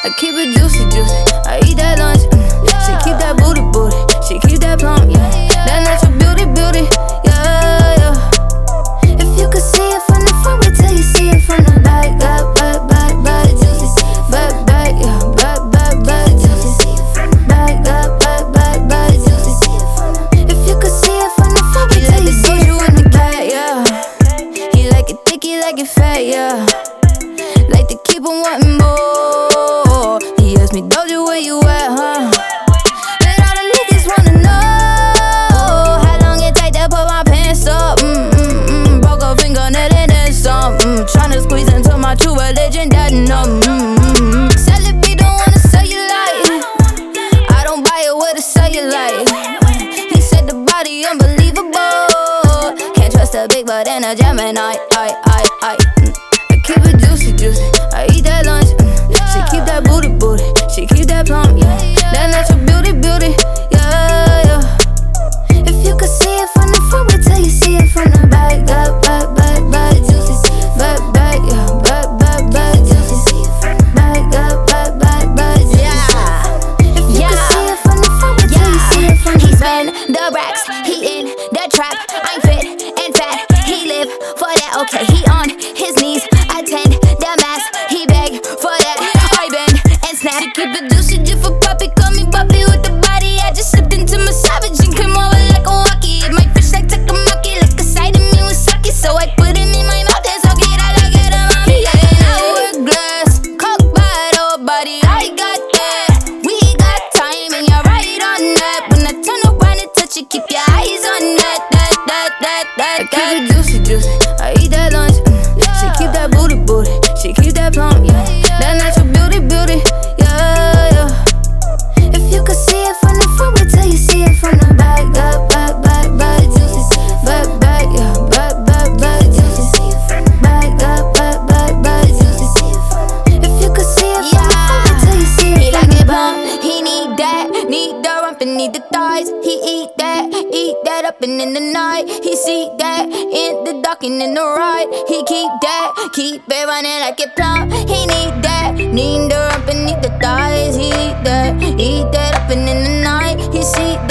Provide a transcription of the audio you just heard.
I keep it juicy, juicy. I eat that lunch. She keep that booty, booty. She keep that plump, yeah. That natural beauty, beauty, yeah, yeah. If you could see it from the front, wait till you see it from the back. Back, back, back, juicy. Back, back, yeah. Back, juicy. Back, back, juicy. If you could see it from the front, wait till you see it from the back, yeah. He like it thick, he like it fat, yeah. Like to keep on wanting more. He asked me, Doja, where you at, huh? And all the niggas wanna know how long it take to put my pants up. Broke a fingernail and then some. Tryna squeeze into my true religion, that numb. Celebrity don't wanna sell you like. I don't buy it with a cellulite. He said the body unbelievable. Can't trust a big butt and a Gemini. I keep it juicy, juicy. I eat that lunch. She keep that booty, booty. She keep that plump, yeah. That natural beauty, beauty, yeah, yeah. If you could see it from the front, wait till you see it from the back. Back, juicy. Back, yeah. Back, juicy. Back, juicy. Yeah. If you could see it from the front, wait till you see it from the back. He spend the racks, he in the trap. I'm fit and fat, he live for that. Okay, he on his knees, attend the mass. He beg for that, I bend and snap. She keep it juicy, just for puppy, call me bubbly with the body. I just slipped into my savage and came over like a walkie. It might fish like takamaki, like a side of me with sake. So I put him in my mouth and suck it, I like it, mommy. Yeah, hourglass, cock bottle body, I got that. We got time and you're right on that. When I turn around and touch you, keep your eyes on that. I keep it juicy, juicy. I eat that lunch. She keep that booty, booty. She keep that plump, yeah. That natural beauty, beauty, yeah, yeah. If you could see it from the front, wait till you see it from the back. Back, juicy. Back, yeah. Back, juicy. Back, juicy. If you could see it from the front, wait till you see it. He like it plump, he need that. Need the rump and need the thighs. He eat that up and in the night. He see that in the dark and in the ride. He keep it running like it plump. He need the rump and need the thighs. He eat that up and in the night. He see